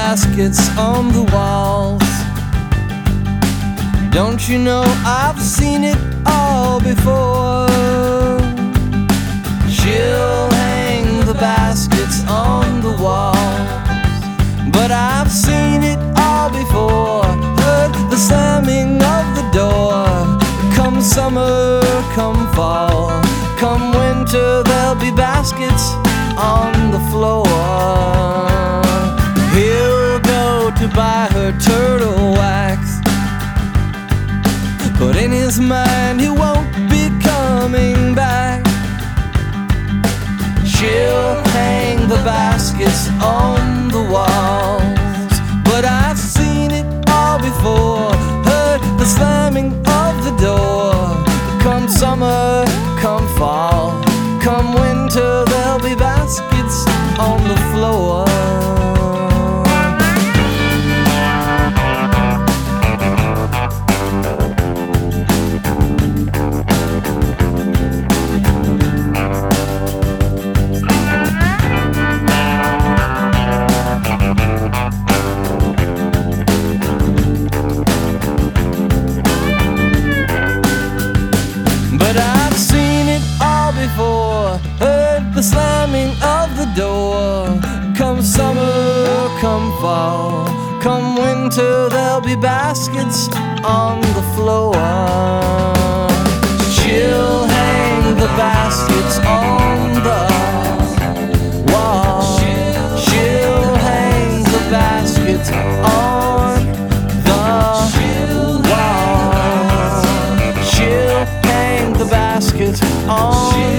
baskets on the walls. Don't you know I've seen it all before? She'll hang the baskets on the walls, but I've seen it all before. Heard the slamming of the door. Come summer, come fall, come winter, there'll be baskets on the floor. He'll go to buy her turtle wax, but in his mind he won't be coming back. She'll hang the baskets on the walls, but I've seen it all before. Heard the slamming of the door. Come summer, come fall, come winter, there'll be baskets on the floor. But I've seen it all before. Heard the slamming of the door. Come summer, come fall, come winter, there'll be baskets on the floor. She'll hang the baskets on the wall. She'll hang the baskets on the wall. She'll hang the baskets on